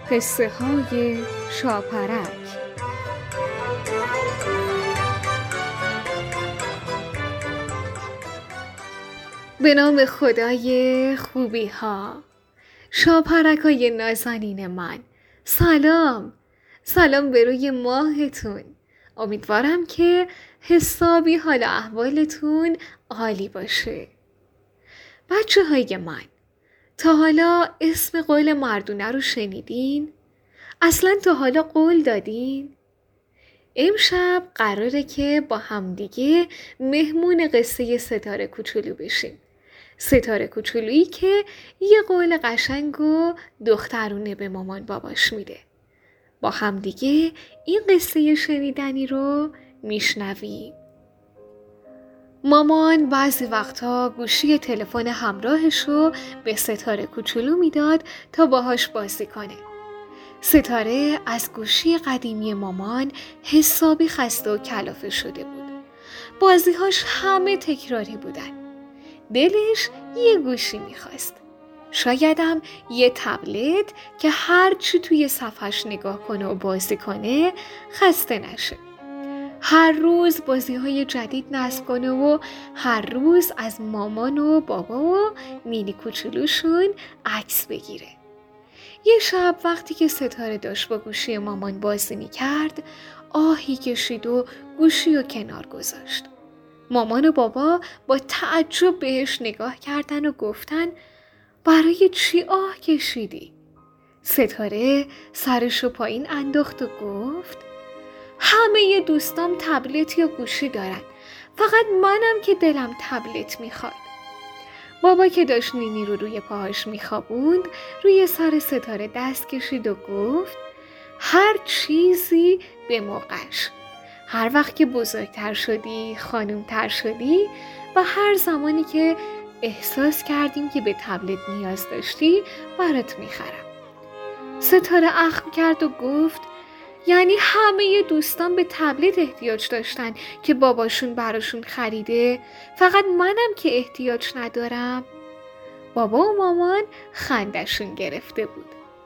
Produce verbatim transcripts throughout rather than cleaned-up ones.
قصه های شاپرک. به نام خدای خوبی ها، شاپرک های نازنین من، سلام سلام به روی ماهتون. امیدوارم که حسابی حال احوالتون عالی باشه. بچه های من، تا حالا اسم قول مردونه رو شنیدین؟ اصلا تا حالا قول دادین؟ امشب قراره که با همدیگه مهمون قصه ستاره کوچولو بشیم. ستاره کوچولویی که یه قول قشنگ و دخترونه به مامان باباش میده. با همدیگه این قصه شنیدنی رو میشنویم. مامان بعضی وقتا گوشی تلفن همراهش رو به ستاره کوچولو میداد تا باهاش بازی کنه. ستاره از گوشی قدیمی مامان حسابی خسته و کلافه شده بود. بازیهاش همه تکراری بودن. دلش یه گوشی میخواست. شایدم یه تبلت که هر چی توی صفحش نگاه کنه و بازی کنه خسته نشه. هر روز بازی‌های جدید نصب کنه و هر روز از مامان و بابا و مینی کوچولوشون عکس بگیره. یه شب وقتی که ستاره داشت با گوشی مامان بازی می‌کرد، آهی کشید و گوشی رو کنار گذاشت. مامان و بابا با تعجب بهش نگاه کردن و گفتن برای چی آه کشیدی؟ ستاره سرشو پایین انداخت و گفت همه دوستام تبلت یا گوشی دارن، فقط منم که دلم تبلت میخواد. بابا که داشت نینی رو روی پاهاش میخوابوند روی سر ستاره دست کشید و گفت هر چیزی به موقعش. هر وقت که بزرگتر شدی، خانومتر شدی و هر زمانی که احساس کردیم که به تبلت نیاز داشتی برات میخرم. ستاره اخم کرد و گفت یعنی همه دوستان به تبلت احتیاج داشتن که باباشون براشون خریده، فقط منم که احتیاج ندارم؟ بابا و مامان خندشون گرفته بود.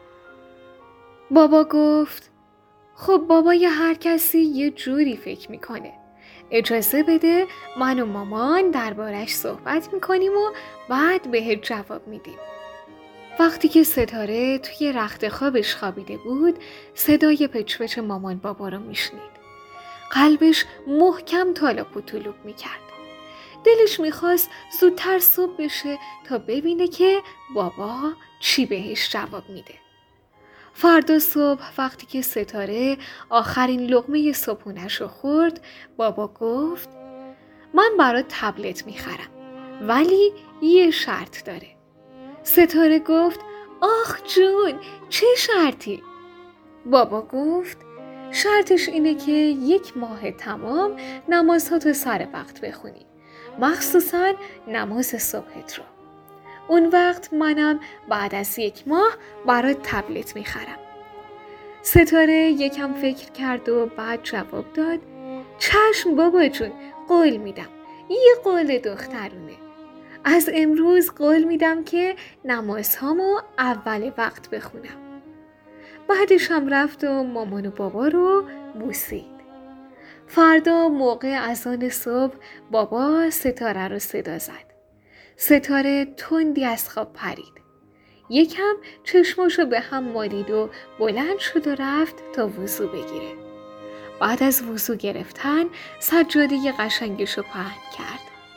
بابا گفت خب بابای هر کسی یه جوری فکر میکنه. اجازه بده من و مامان دربارش صحبت میکنیم و بعد بهت جواب میدیم. وقتی که ستاره توی رخت خوابش خوابیده بود، صدای پچ‌پچ مامان بابا رو میشنید. قلبش محکم تالاپ و طلوپ میکرد. دلش میخواست زودتر صبح بشه تا ببینه که بابا چی بهش جواب میده. فردا صبح وقتی که ستاره آخرین لقمه صبحونش رو خورد، بابا گفت من برات تبلت میخرم، ولی یه شرط داره. ستاره گفت آخ جون، چه شرطی؟ بابا گفت شرطش اینه که یک ماه تمام نمازها تو سر وقت بخونی، مخصوصا نماز صبحت رو. اون وقت منم بعد از یک ماه برات تبلت میخرم. ستاره یکم فکر کرد و بعد جواب داد چشم بابا جون، قول میدم. یه قول دخترونه. از امروز قول میدم که نمازهامو اول وقت بخونم. بعدش هم رفت و مامان و بابا رو بوسید. فردا موقع اذان صبح بابا ستاره رو صدا زد. ستاره تندی از خواب پرید. یکم چشماشو به هم مالید و بلند شد و رفت تا وضو بگیره. بعد از وضو گرفتن سجاده قشنگشو پهن کرد.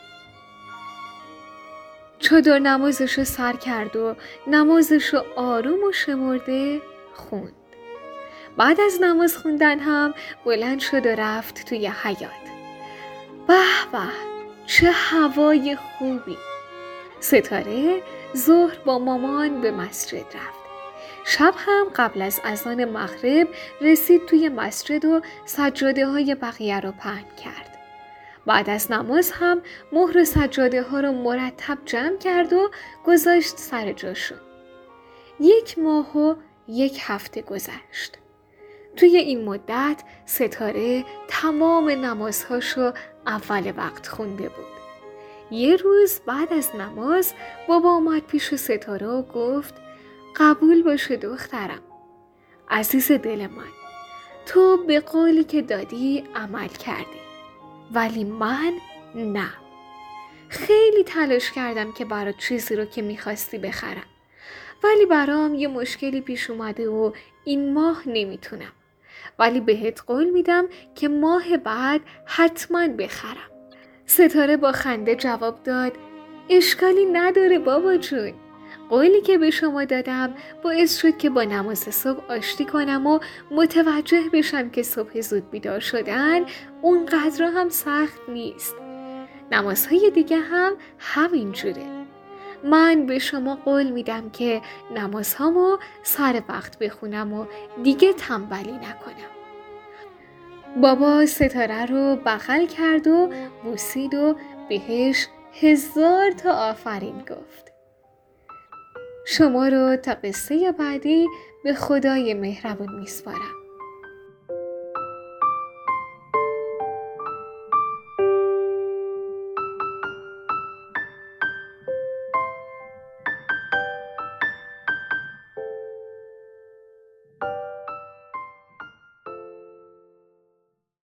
چادر نمازشو سر کرد و نمازشو آروم و شمرده خوند. بعد از نماز خوندن هم بلند شد و رفت توی حیاط. به به، چه هوای خوبی! ستاره ظهر با مامان به مسجد رفت. شب هم قبل از اذان مغرب رسید توی مسجد و سجاده های بقیه رو پهن کرد. بعد از نماز هم مهر سجاده ها رو مرتب جمع کرد و گذاشت سر جاشون. یک ماه و یک هفته گذشت. توی این مدت ستاره تمام نمازهاشو اول وقت خونده بود. یه روز بعد از نماز بابا اومد پیش ستاره و گفت قبول باشه دخترم. عزیز دل من، تو به قولی که دادی عمل کردی، ولی من نه. خیلی تلاش کردم که برات چیزی رو که میخواستی بخرم، ولی برام یه مشکلی پیش اومده و این ماه نمیتونم، ولی بهت قول میدم که ماه بعد حتما بخرم. ستاره با خنده جواب داد اشکالی نداره بابا جون. قولی که به شما دادم باعث شد که با نماز صبح آشتی کنم و متوجه بشم که صبح زود بیدار شدن اونقدر هم سخت نیست. نمازهای دیگه هم همین جوره. من به شما قول میدم که نمازهامو سر وقت بخونم و دیگه تنبلی نکنم. بابا ستاره رو بغل کرد و بوسید و بهش هزار تا آفرین گفت. شما رو تا قصه بعدی به خدای مهربون میسپارم.